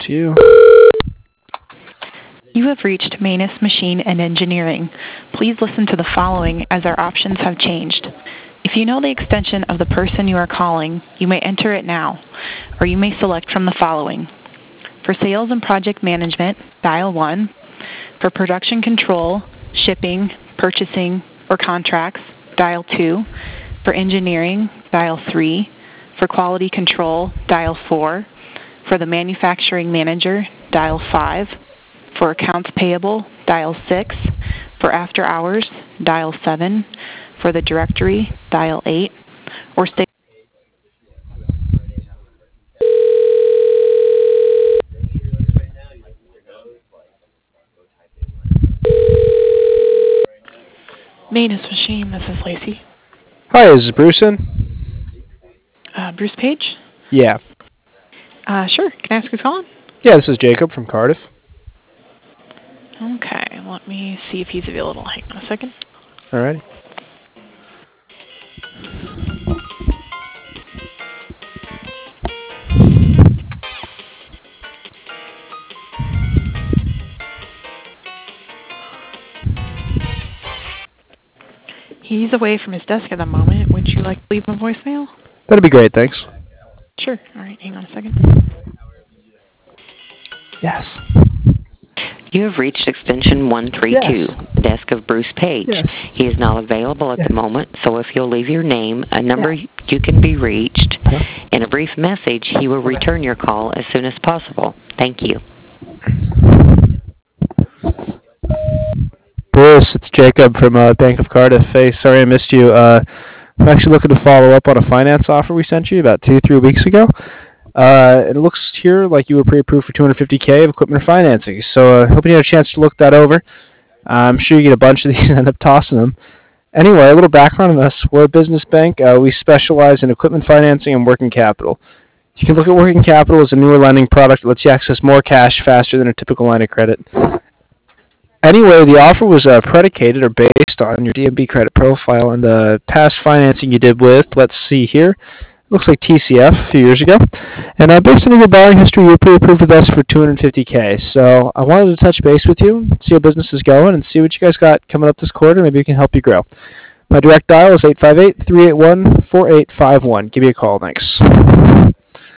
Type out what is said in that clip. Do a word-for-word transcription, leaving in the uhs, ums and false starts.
to you. You have reached Manus Machine and Engineering. Please listen to the following as our options have changed. If you know the extension of the person you are calling, you may enter it now, or you may select from the following. For sales and project management, dial one. For production control, shipping, purchasing, or contracts, dial two. For engineering, dial three. For quality control, dial four. For the manufacturing manager, dial five. For accounts payable, dial six. For after hours, dial seven. For the directory, dial eight. Or stay. Manus Machine, this is Lacey. Hi, is this Bruce in? Uh, Bruce Page? Yeah. Uh, sure. Can I ask who's calling? Yeah, this is Jacob from Cardiff. Okay, let me see if he's available. Hang on a second. Alrighty. He's away from his desk at the moment. Would you like to leave him a voicemail? That'd be great, thanks. Sure. All right, hang on a second. Yes. You have reached extension one three two, Yes. desk of Bruce Page. Yes. He is not available at Yes. the moment, so if you'll leave your name, a number Yes. you can be reached, Huh? and a brief message, he will return your call as soon as possible. Thank you. Bruce, it's Jacob from uh, Bank of Cardiff. Hey, sorry I missed you. Uh, I'm actually looking to follow up on a finance offer we sent you about two, three weeks ago. Uh, it looks here like you were pre-approved for two hundred fifty K of equipment financing. So I uh, hoping you had a chance to look that over. Uh, I'm sure you get a bunch of these and end up tossing them. Anyway, a little background on us. We're a business bank. Uh, we specialize in equipment financing and working capital. You can look at working capital as a newer lending product that lets you access more cash faster than a typical line of credit. Anyway, the offer was uh, predicated or based on your D M B credit profile and the past financing you did with, let's see here, looks like T C F a few years ago. And uh, based on your borrowing history, you're pre-approved with us for two hundred fifty K. So I wanted to touch base with you, see how business is going, and see what you guys got coming up this quarter. Maybe we can help you grow. My direct dial is eight five eight, three eight one, four eight five one. Give me a call. Thanks.